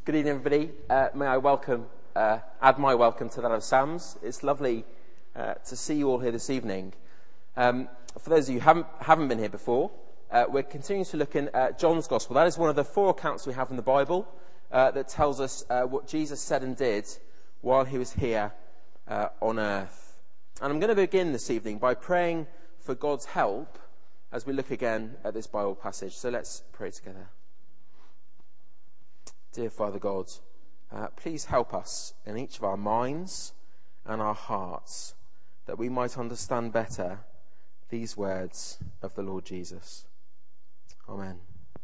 Good evening, everybody. May I add my welcome to that of Sam's. It's lovely to see you all here this evening. For those of you who haven't been here before, we're continuing to look in John's Gospel. That is one of the 4 accounts we have in the Bible that tells us what Jesus said and did while he was here on earth. And I'm going to begin this evening by praying for God's help as we look again at this Bible passage. So let's pray together. Dear Father God, please help us in each of our minds and our hearts that we might understand better these words of the Lord Jesus. Amen.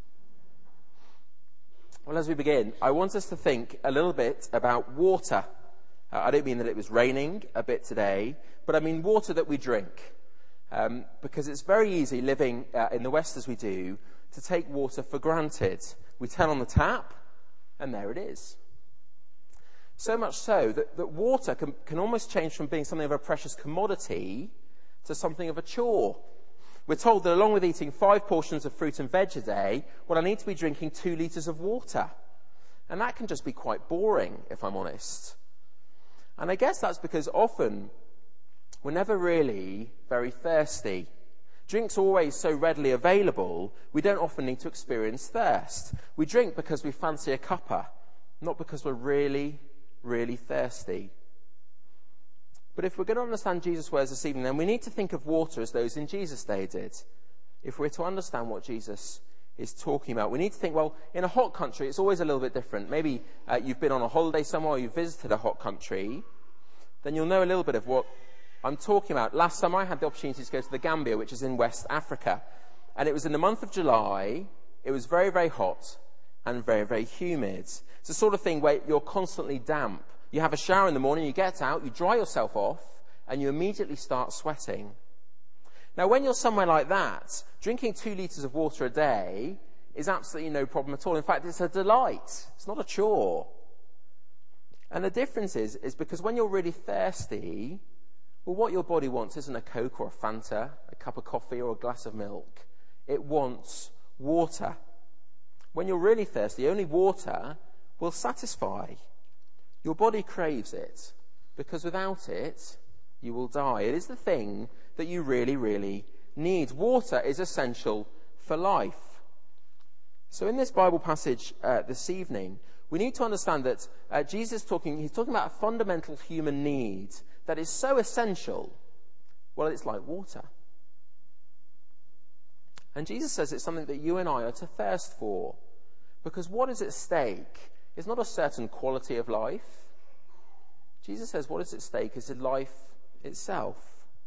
Well, as we begin, I want us to think a little bit about water. I don't mean that it was raining a bit today, but I mean water that we drink. Because it's very easy living in the West as we do to take water for granted. We turn on the tap, and there it is. So much so that water can almost change from being something of a precious commodity to something of a chore. We're told that along with eating 5 portions of fruit and veg a day, well, I need to be drinking 2 litres of water. And that can just be quite boring, if I'm honest. And I guess that's because often we're never really very thirsty. Drink's always so readily available, we don't often need to experience thirst. We drink because we fancy a cuppa, not because we're really, really thirsty. But if we're going to understand Jesus' words this evening, then we need to think of water as those in Jesus' day did. If we're to understand what Jesus is talking about, we need to think, well, in a hot country, it's always a little bit different. Maybe you've been on a holiday somewhere, or you've visited a hot country, then you'll know a little bit of what I'm talking about. Last summer I had the opportunity to go to the Gambia, which is in West Africa. And it was in the month of July. It was very, very hot and very, very humid. It's the sort of thing where you're constantly damp. You have a shower in the morning, you get out, you dry yourself off, and you immediately start sweating. Now, when you're somewhere like that, drinking 2 litres of water a day is absolutely no problem at all. In fact, it's a delight. It's not a chore. And the difference is because when you're really thirsty, well, what your body wants isn't a Coke or a Fanta, a cup of coffee or a glass of milk. It wants water. When you're really thirsty, only water will satisfy. Your body craves it, because without it, you will die. It is the thing that you really, really need. Water is essential for life. So in this Bible passage this evening, we need to understand that Jesus he's talking about a fundamental human need that is so essential, well, it's like water. And Jesus says it's something that you and I are to thirst for. Because what is at stake is not a certain quality of life. Jesus says what is at stake is life itself.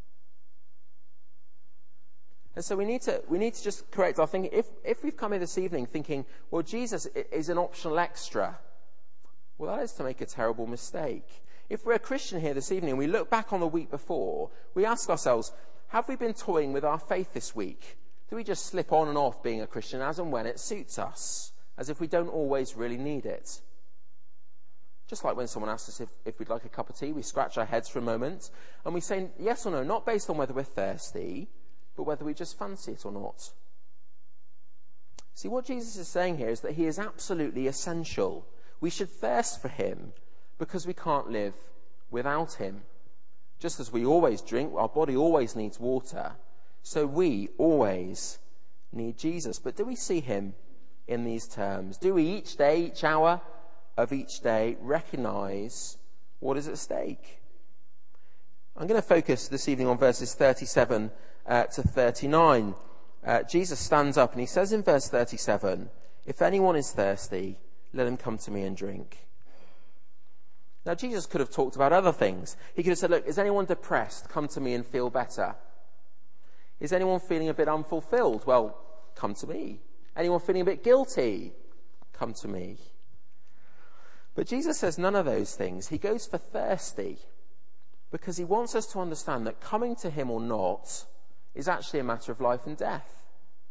And so we need to just correct our thinking. If we've come here this evening thinking, well, Jesus is an optional extra, well, that is to make a terrible mistake. If we're a Christian here this evening and we look back on the week before, we ask ourselves, have we been toying with our faith this week? Do we just slip on and off being a Christian as and when it suits us, as if we don't always really need it? Just like when someone asks us if we'd like a cup of tea, we scratch our heads for a moment and we say yes or no, not based on whether we're thirsty, but whether we just fancy it or not. See, what Jesus is saying here is that he is absolutely essential. We should thirst for him because we can't live without him. Just as we always drink, our body always needs water, so we always need Jesus. But do we see him in these terms? Do we each day, each hour of each day, recognize what is at stake? I'm going to focus this evening on verses 37 to 39. Jesus stands up and he says in verse 37, "If anyone is thirsty, let him come to me and drink." Now, Jesus could have talked about other things. He could have said, look, is anyone depressed? Come to me and feel better. Is anyone feeling a bit unfulfilled? Well, come to me. Anyone feeling a bit guilty? Come to me. But Jesus says none of those things. He goes for thirsty because he wants us to understand that coming to him or not is actually a matter of life and death.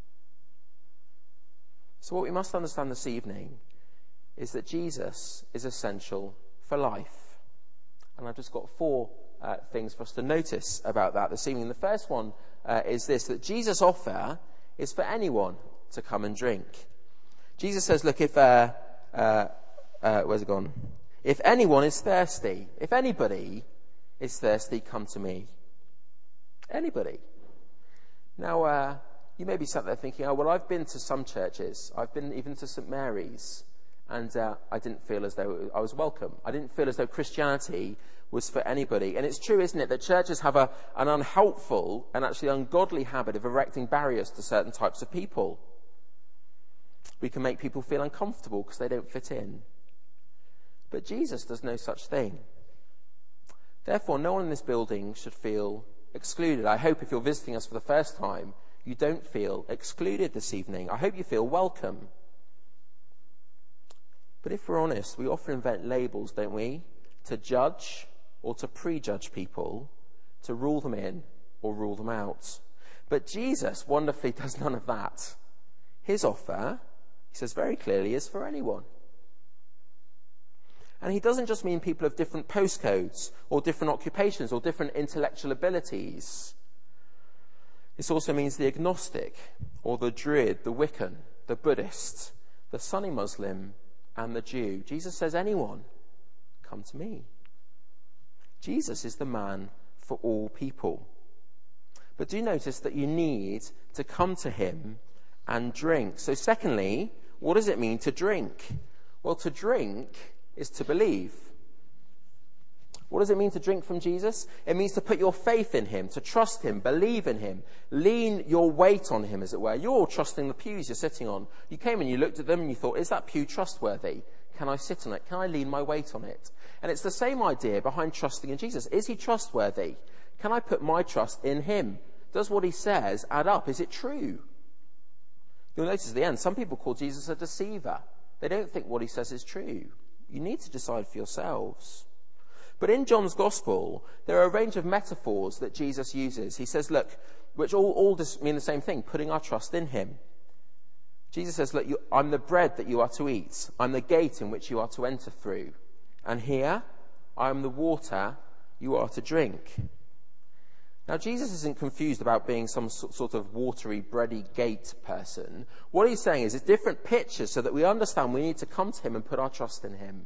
So what we must understand this evening is that Jesus is essential for life. And I've just got 4 things for us to notice about that this evening. The first one is this, that Jesus' offer is for anyone to come and drink. Jesus says, look, if where's it gone? If anyone is thirsty, if anybody is thirsty, come to me. Anybody. Now, you may be sat there thinking, oh, well, I've been to some churches. I've been even to St. Mary's, and I didn't feel as though I was welcome. I didn't feel as though Christianity was for anybody. And it's true, isn't it, that churches have an unhelpful and actually ungodly habit of erecting barriers to certain types of people. We can make people feel uncomfortable because they don't fit in. But Jesus does no such thing. Therefore, no one in this building should feel excluded. I hope if you're visiting us for the first time, you don't feel excluded this evening. I hope you feel welcome. But if we're honest, we often invent labels, don't we? To judge or to prejudge people, to rule them in or rule them out. But Jesus wonderfully does none of that. His offer, he says very clearly, is for anyone. And he doesn't just mean people of different postcodes or different occupations or different intellectual abilities. This also means the agnostic or the Druid, the Wiccan, the Buddhist, the Sunni Muslim and the Jew. Jesus says, anyone, come to me. Jesus is the man for all people. But do notice that you need to come to him and drink. So secondly, what does it mean to drink? Well, to drink is to believe. What does it mean to drink from Jesus? It means to put your faith in him, to trust him, believe in him, lean your weight on him, as it were. You're trusting the pews you're sitting on. You came and you looked at them and you thought, is that pew trustworthy? Can I sit on it? Can I lean my weight on it? And it's the same idea behind trusting in Jesus. Is he trustworthy? Can I put my trust in him? Does what he says add up? Is it true? You'll notice at the end, some people call Jesus a deceiver. They don't think what he says is true. You need to decide for yourselves. But in John's Gospel, there are a range of metaphors that Jesus uses. He says, look, which all mean the same thing, putting our trust in him. Jesus says, look, I'm the bread that you are to eat. I'm the gate in which you are to enter through. And here, I am the water you are to drink. Now, Jesus isn't confused about being some sort of watery, bready gate person. What he's saying is it's different pictures so that we understand we need to come to him and put our trust in him.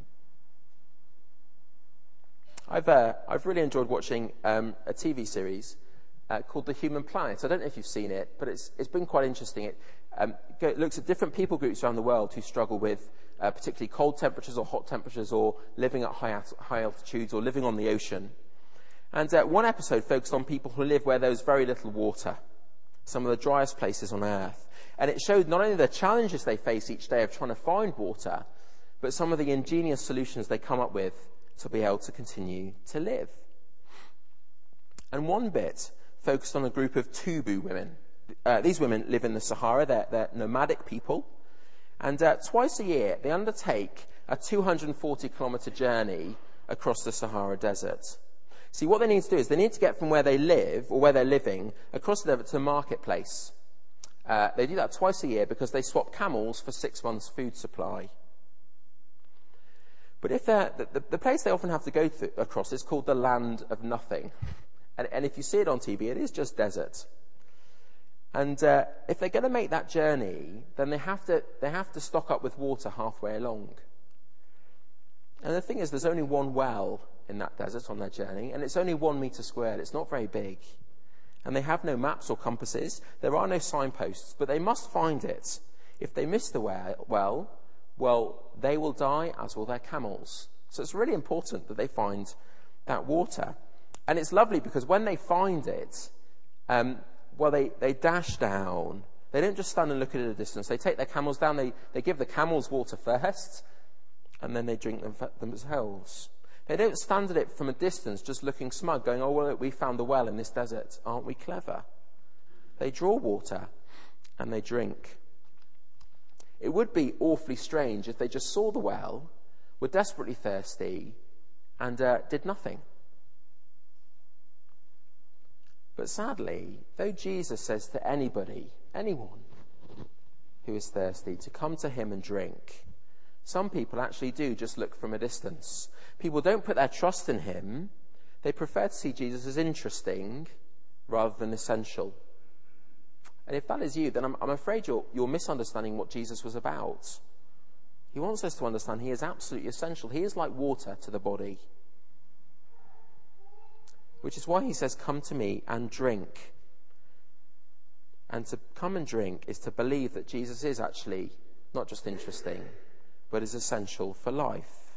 I've really enjoyed watching a TV series called The Human Planet. I don't know if you've seen it, but it's been quite interesting. It looks at different people groups around the world who struggle with particularly cold temperatures or hot temperatures, or living at high altitudes, or living on the ocean. And one episode focused on people who live where there's very little water, some of the driest places on Earth. And it showed not only the challenges they face each day of trying to find water, but some of the ingenious solutions they come up with to be able to continue to live. And one bit focused on a group of Tubu women. These women live in the Sahara. They're nomadic people. And twice a year, they undertake a 240-kilometre journey across the Sahara Desert. See, what they need to do is they need to get from where they live, or where they're living, across the desert to a marketplace. They do that twice a year because they swap camels for 6 months' food supply. But if the place they often have to go across is called the Land of Nothing. And if you see it on TV, it is just desert. And if they're going to make that journey, then they have to stock up with water halfway along. And the thing is, there's only one well in that desert on their journey, and it's only 1 metre squared. It's not very big. And they have no maps or compasses. There are no signposts, but they must find it. If they miss the well, they will die, as will their camels. So it's really important that they find that water. And it's lovely because when they find it, they dash down. They don't just stand and look at it at a distance. They take their camels down. They give the camels water first, and then they drink them themselves. They don't stand at it from a distance just looking smug, going, oh, well, we found the well in this desert. Aren't we clever? They draw water and they drink. It would be awfully strange if they just saw the well, were desperately thirsty, and did nothing. But sadly, though Jesus says to anyone who is thirsty, to come to him and drink, some people actually do just look from a distance. People don't put their trust in him. They prefer to see Jesus as interesting rather than essential. And if that is you, then I'm afraid you're misunderstanding what Jesus was about. He wants us to understand he is absolutely essential. He is like water to the body. Which is why he says, come to me and drink. And to come and drink is to believe that Jesus is actually not just interesting, but is essential for life.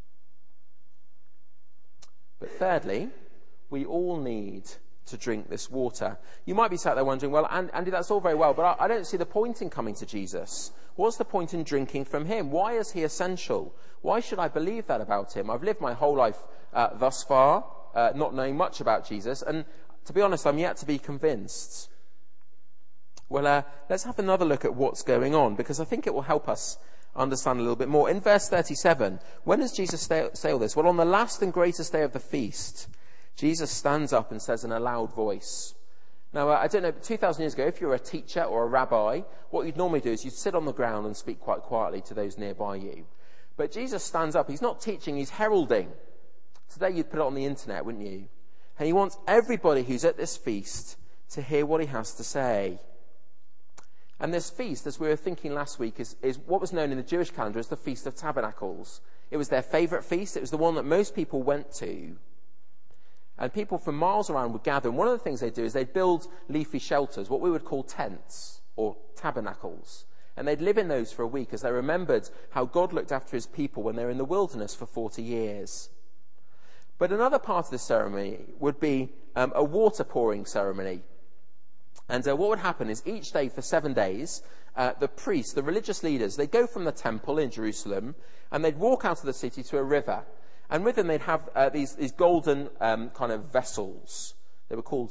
But thirdly, we all need to drink this water. You might be sat there wondering, well, Andy, that's all very well, but I don't see the point in coming to Jesus. What's the point in drinking from him? Why is he essential? Why should I believe that about him? I've lived my whole life thus far not knowing much about Jesus, and to be honest, I'm yet to be convinced. Well, let's have another look at what's going on, because I think it will help us understand a little bit more. In verse 37, when does Jesus say all this? Well, on the last and greatest day of the feast, Jesus stands up and says in a loud voice. Now, I don't know, 2,000 years ago, if you were a teacher or a rabbi, what you'd normally do is you'd sit on the ground and speak quite quietly to those nearby you. But Jesus stands up. He's not teaching, he's heralding. Today you'd put it on the internet, wouldn't you? And he wants everybody who's at this feast to hear what he has to say. And this feast, as we were thinking last week, is what was known in the Jewish calendar as the Feast of Tabernacles. It was their favourite feast. It was the one that most people went to. And people from miles around would gather. And one of the things they do is they'd build leafy shelters, what we would call tents or tabernacles. And they'd live in those for a week as they remembered how God looked after his people when they were in the wilderness for 40 years. But another part of the ceremony would be a water pouring ceremony. And what would happen is each day for 7 days, the priests, the religious leaders, they'd go from the temple in Jerusalem and they'd walk out of the city to a river. And with them they'd have these golden kind of vessels. They were called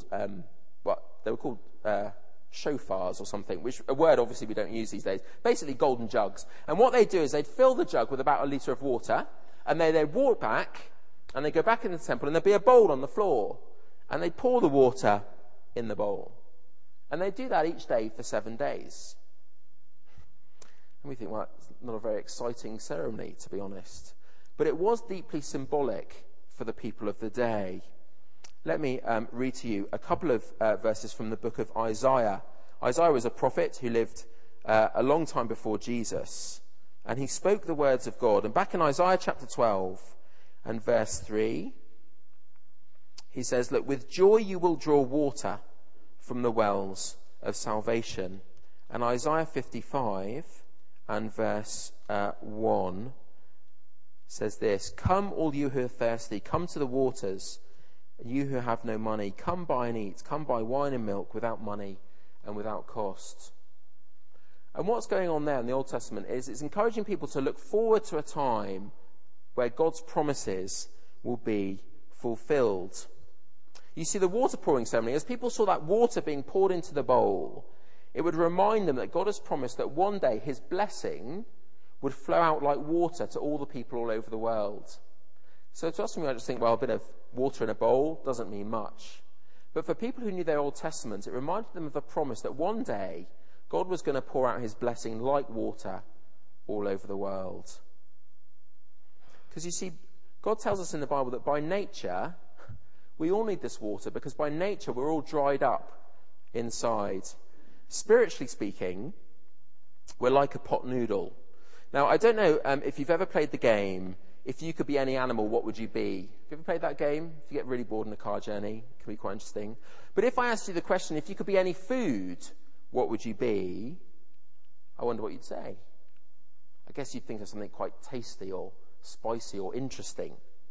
shofars or something, which a word obviously we don't use these days. Basically golden jugs. And what they'd do is they'd fill the jug with about a litre of water, and they'd walk back, and they'd go back in the temple, and there'd be a bowl on the floor. And they'd pour the water in the bowl. And they do that each day for 7 days. And we think, well, it's not a very exciting ceremony, to be honest. But it was deeply symbolic for the people of the day. Let me read to you a couple of verses from the book of Isaiah. Isaiah was a prophet who lived a long time before Jesus. And he spoke the words of God. And back in Isaiah chapter 12 and verse 3, he says, look, with joy you will draw water from the wells of salvation. And Isaiah 55 and verse 1 says this, come all you who are thirsty, come to the waters, you who have no money, come buy and eat, come buy wine and milk without money and without cost. And what's going on there in the Old Testament is it's encouraging people to look forward to a time where God's promises will be fulfilled. You see, the water pouring ceremony, as people saw that water being poured into the bowl, it would remind them that God has promised that one day his blessing would flow out like water to all the people all over the world. So to us, we might just think, well, a bit of water in a bowl doesn't mean much. But for people who knew their Old Testament, it reminded them of the promise that one day God was going to pour out his blessing like water all over the world. Because you see, God tells us in the Bible that by nature, we all need this water, because by nature we're all dried up inside. Spiritually speaking, we're like a pot noodle. Now, I don't know if you've ever played the game, if you could be any animal, what would you be? Have you ever played that game? If you get really bored in a car journey, it can be quite interesting. But if I asked you the question, if you could be any food, what would you be? I wonder what you'd say. I guess you'd think of something quite tasty or spicy or interesting.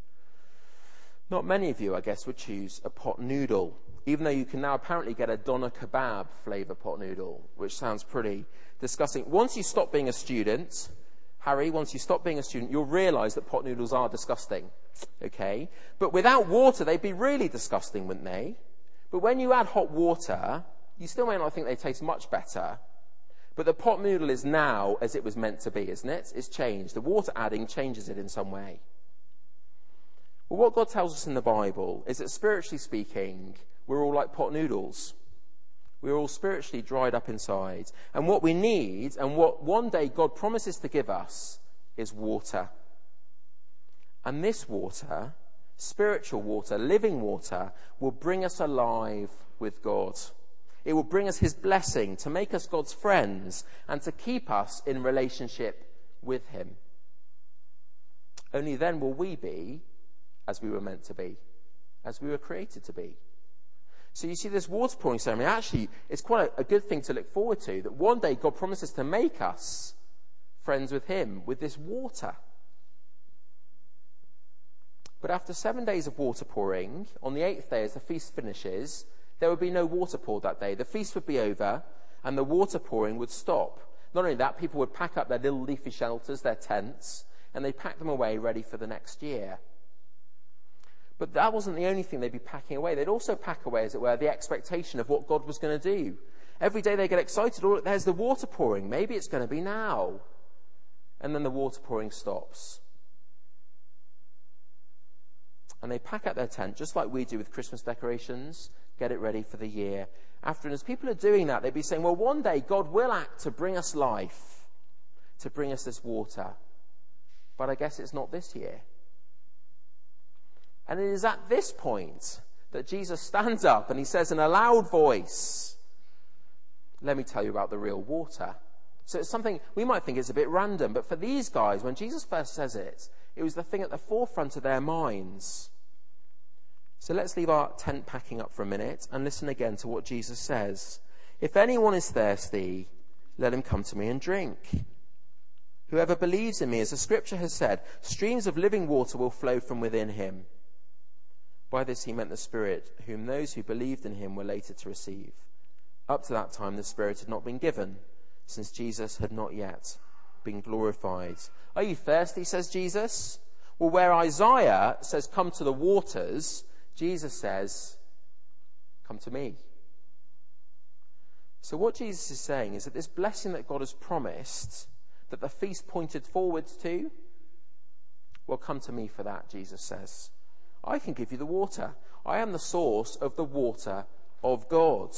Not many of you, I guess, would choose a pot noodle, even though you can now apparently get a doner kebab flavour pot noodle, which sounds pretty disgusting. Once you stop being a student, Harry, once you stop being a student, you'll realise that pot noodles are disgusting, okay? But without water, they'd be really disgusting, wouldn't they? But when you add hot water, you still may not think they taste much better. But the pot noodle is now as it was meant to be, isn't it? It's changed. The water adding changes it in some way. Well, what God tells us in the Bible is that spiritually speaking, we're all like pot noodles. We're all spiritually dried up inside. And what we need, and what one day God promises to give us, is water. And this water, spiritual water, living water, will bring us alive with God. It will bring us his blessing to make us God's friends and to keep us in relationship with him. Only then will we be as we were meant to be, as we were created to be. So you see, this water pouring ceremony actually is quite a good thing to look forward to, that one day God promises to make us friends with him with this water. But after 7 days of water pouring, on the 8th day as the feast finishes, there would be no water poured that day. The feast would be over and the water pouring would stop. Not only that, people would pack up their little leafy shelters, their tents, and they'd pack them away ready for the next year. But that wasn't the only thing they'd be packing away. They'd also pack away, as it were, the expectation of what God was going to do. Every day they get excited. Oh, there's the water pouring. Maybe it's going to be now. And then the water pouring stops. And they pack out their tent, just like we do with Christmas decorations, get it ready for the year after. And as people are doing that, they'd be saying, well, one day God will act to bring us life, to bring us this water. But I guess it's not this year. And it is at this point that Jesus stands up and he says in a loud voice, let me tell you about the real water. So it's something we might think is a bit random, but for these guys, when Jesus first says it, it was the thing at the forefront of their minds. So let's leave our tent packing up for a minute and listen again to what Jesus says. If anyone is thirsty, let him come to me and drink. Whoever believes in me, as the scripture has said, streams of living water will flow from within him. By this he meant the Spirit, whom those who believed in him were later to receive. Up to that time the Spirit had not been given, since Jesus had not yet been glorified. Are you thirsty, says Jesus? Well, where Isaiah says, come to the waters, Jesus says, come to me. So what Jesus is saying is that this blessing that God has promised, that the feast pointed forwards to, well, come to me for that, Jesus says. I can give you the water. I am the source of the water of God.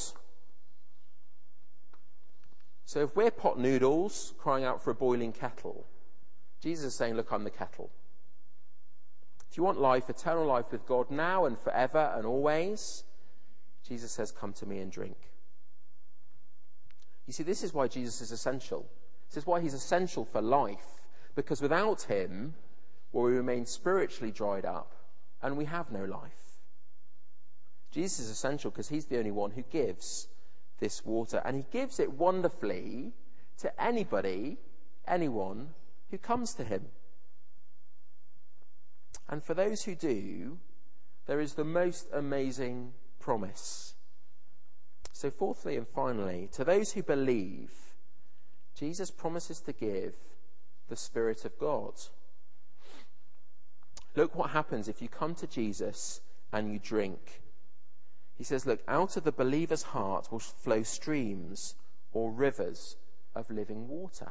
So if we're pot noodles crying out for a boiling kettle, Jesus is saying, look, I'm the kettle. If you want life, eternal life with God now and forever and always, Jesus says, come to me and drink. You see, this is why Jesus is essential. This is why he's essential for life. Because without him, well, we remain spiritually dried up and we have no life. Jesus is essential because he's the only one who gives this water. And he gives it wonderfully to anybody, anyone who comes to him. And for those who do, there is the most amazing promise. So fourthly and finally, to those who believe, Jesus promises to give the Spirit of God. Look what happens if you come to Jesus and you drink. He says, look, out of the believer's heart will flow streams or rivers of living water.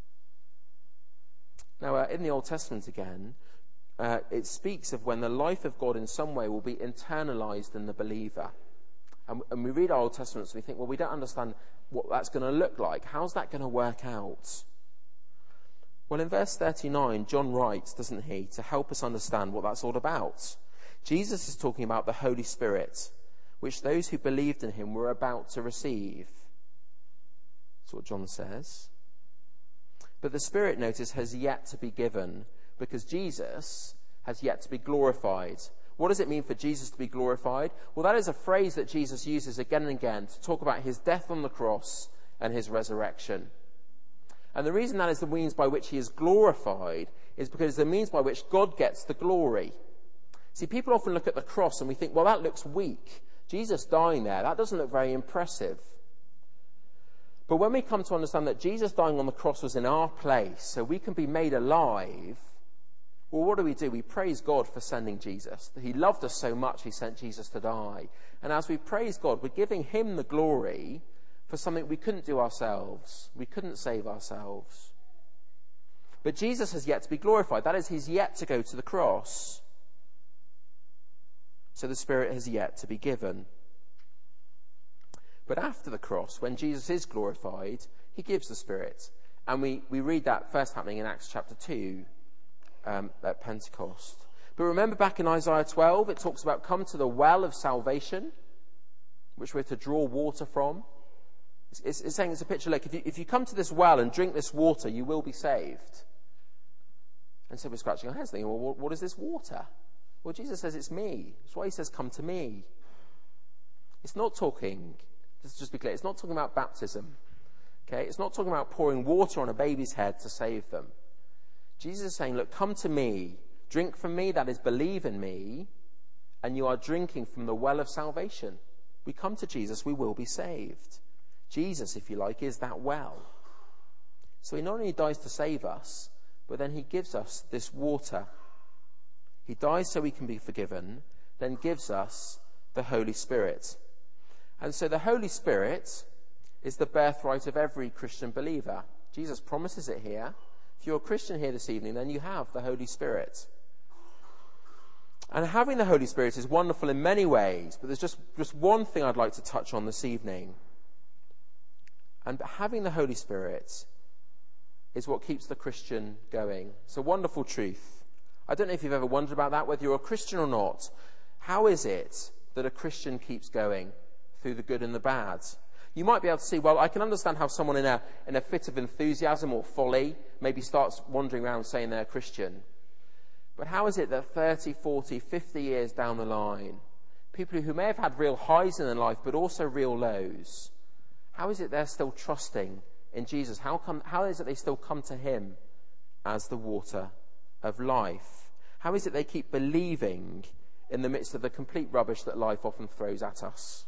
Now, in the Old Testament again, it speaks of when the life of God in some way will be internalized in the believer. And we read our Old Testament and we think, well, we don't understand what that's going to look like. How's that going to work out? Well, in verse 39, John writes, doesn't he, to help us understand what that's all about. Jesus is talking about the Holy Spirit, which those who believed in him were about to receive. That's what John says. But the Spirit, notice, has yet to be given, because Jesus has yet to be glorified. What does it mean for Jesus to be glorified? Well, that is a phrase that Jesus uses again and again to talk about his death on the cross and his resurrection. And the reason that is the means by which he is glorified is because it's the means by which God gets the glory. See, people often look at the cross and we think, well, that looks weak. Jesus dying there, that doesn't look very impressive. But when we come to understand that Jesus dying on the cross was in our place, so we can be made alive, well, what do? We praise God for sending Jesus. He loved us so much, he sent Jesus to die. And as we praise God, we're giving him the glory for something we couldn't do ourselves. We couldn't save ourselves. But Jesus has yet to be glorified. That is, he's yet to go to the cross. So the Spirit has yet to be given. But after the cross, when Jesus is glorified, he gives the Spirit. And we read that first happening in Acts chapter 2 at Pentecost. But remember back in Isaiah 12, it talks about come to the well of salvation, which we're to draw water from. It's saying, it's a picture, like if you come to this well and drink this water, you will be saved. And so we're scratching our heads thinking, well, what is this water? Well, Jesus says it's me. That's why he says, come to me. It's not talking, just be clear, it's not talking about baptism. Okay? It's not talking about pouring water on a baby's head to save them. Jesus is saying, look, come to me, drink from me, that is, believe in me, and you are drinking from the well of salvation. We come to Jesus, we will be saved. Jesus, if you like, is that well. So he not only dies to save us, but then he gives us this water. He dies so we can be forgiven, then gives us the Holy Spirit. And so the Holy Spirit is the birthright of every Christian believer. Jesus promises it here. If you're a Christian here this evening, then you have the Holy Spirit. And having the Holy Spirit is wonderful in many ways, but there's just one thing I'd like to touch on this evening. And having the Holy Spirit is what keeps the Christian going. It's a wonderful truth. I don't know if you've ever wondered about that, whether you're a Christian or not. How is it that a Christian keeps going through the good and the bad? You might be able to see, well, I can understand how someone in a fit of enthusiasm or folly maybe starts wandering around saying they're a Christian. But how is it that 30, 40, 50 years down the line, people who may have had real highs in their life but also real lows, how is it they're still trusting in Jesus? How is it they still come to him as the water of life? How is it they keep believing in the midst of the complete rubbish that life often throws at us?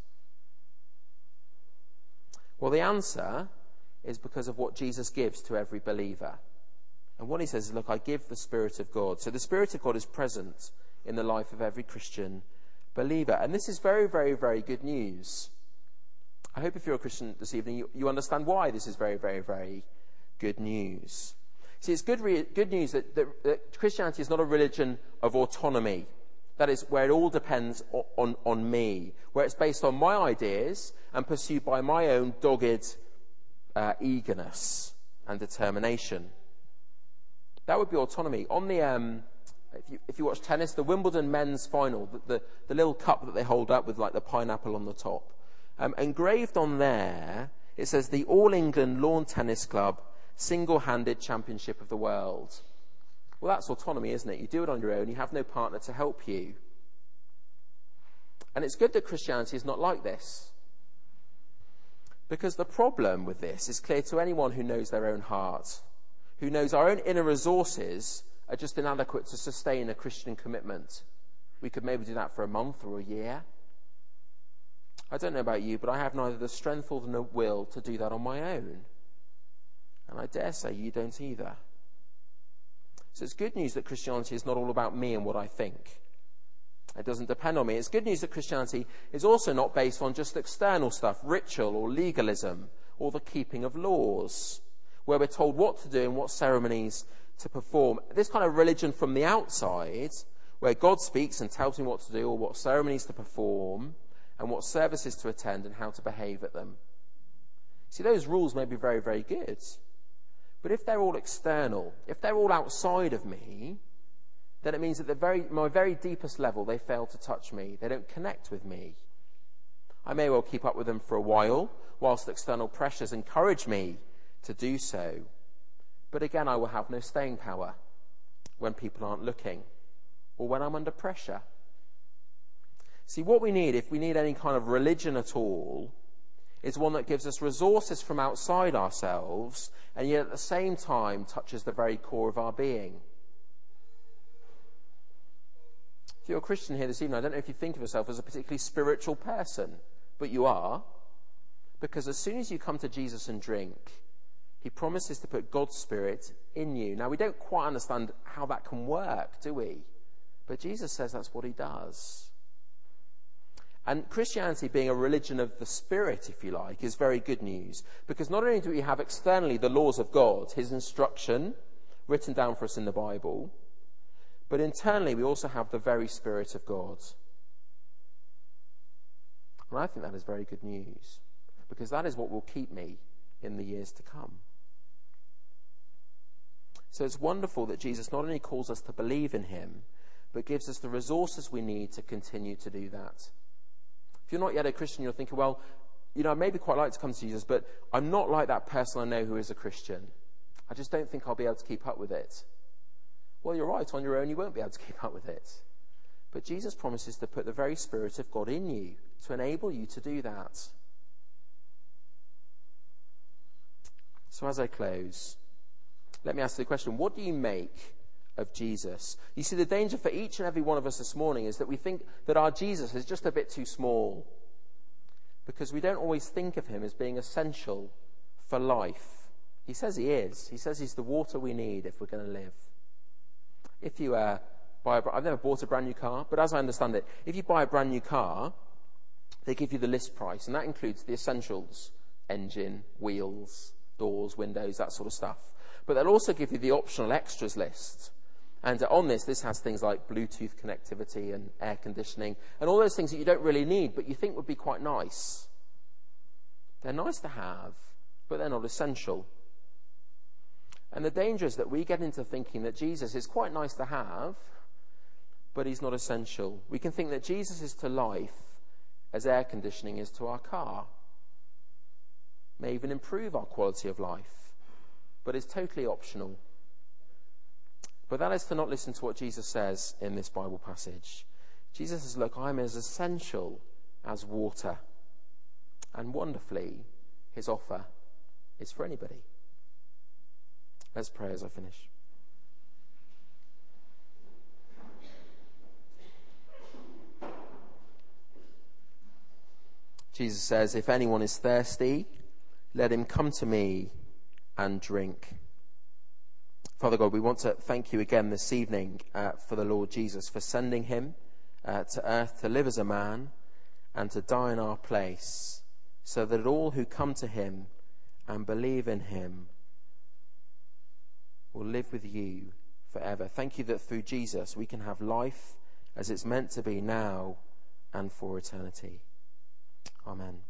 Well, the answer is because of what Jesus gives to every believer. And what he says is, look, I give the Spirit of God. So the Spirit of God is present in the life of every Christian believer. And this is very, very, very good news. I hope if you're a Christian this evening, you understand why this is very, very, very good news. See, it's good news that Christianity is not a religion of autonomy. That is, where it all depends on me, where it's based on my ideas and pursued by my own dogged eagerness and determination. That would be autonomy. On the if you watch tennis, the Wimbledon men's final, the little cup that they hold up with like the pineapple on the top, engraved on there, it says the All England Lawn Tennis Club Single-Handed Championship of the World. Well, that's autonomy, isn't it? You do it on your own. You have no partner to help you. And it's good that Christianity is not like this. Because the problem with this is clear to anyone who knows their own heart, who knows our own inner resources are just inadequate to sustain a Christian commitment. We could maybe do that for a month or a year. I don't know about you, but I have neither the strength or the will to do that on my own. And I dare say you don't either. So it's good news that Christianity is not all about me and what I think. It doesn't depend on me. It's good news that Christianity is also not based on just external stuff, ritual or legalism, or the keeping of laws, where we're told what to do and what ceremonies to perform. This kind of religion from the outside, where God speaks and tells me what to do or what ceremonies to perform and what services to attend and how to behave at them. See, those rules may be very, very good. But if they're all external, if they're all outside of me, then it means that at my very deepest level, they fail to touch me. They don't connect with me. I may well keep up with them for a while, whilst external pressures encourage me to do so. But again, I will have no staying power when people aren't looking or when I'm under pressure. See, what we need, if we need any kind of religion at all, is one that gives us resources from outside ourselves and yet at the same time touches the very core of our being. If you're a Christian here this evening, I don't know if you think of yourself as a particularly spiritual person, but you are, because as soon as you come to Jesus and drink, he promises to put God's Spirit in you. Now, we don't quite understand how that can work, do we? But Jesus says that's what he does. And Christianity, being a religion of the Spirit, if you like, is very good news. Because not only do we have externally the laws of God, his instruction, written down for us in the Bible, but internally we also have the very Spirit of God. And I think that is very good news. Because that is what will keep me in the years to come. So it's wonderful that Jesus not only calls us to believe in him, but gives us the resources we need to continue to do that. If you're not yet a Christian, you're thinking, well, I maybe quite like to come to Jesus, but I'm not like that person I know who is a Christian. I just don't think I'll be able to keep up with it. Well, you're right, on your own you won't be able to keep up with it. But Jesus promises to put the very Spirit of God in you to enable you to do that. So as I close, let me ask you the question, what do you make of Jesus? You see, the danger for each and every one of us this morning is that we think that our Jesus is just a bit too small, because we don't always think of him as being essential for life. He says he is. He says he's the water we need if we're going to live. If you I've never bought a brand new car, but as I understand it, if you buy a brand new car, they give you the list price, and that includes the essentials: engine, wheels, doors, windows, that sort of stuff. But they'll also give you the optional extras list. And on this has things like Bluetooth connectivity and air conditioning and all those things that you don't really need, but you think would be quite nice. They're nice to have, but they're not essential. And the danger is that we get into thinking that Jesus is quite nice to have, but he's not essential. We can think that Jesus is to life as air conditioning is to our car. May even improve our quality of life, but is totally optional. But that is to not listen to what Jesus says in this Bible passage. Jesus says, look, I'm as essential as water. And wonderfully, his offer is for anybody. Let's pray as I finish. Jesus says, if anyone is thirsty, let him come to me and drink. Father God, we want to thank you again this evening for the Lord Jesus, for sending him to earth to live as a man and to die in our place, so that all who come to him and believe in him will live with you forever. Thank you that through Jesus we can have life as it's meant to be now and for eternity. Amen.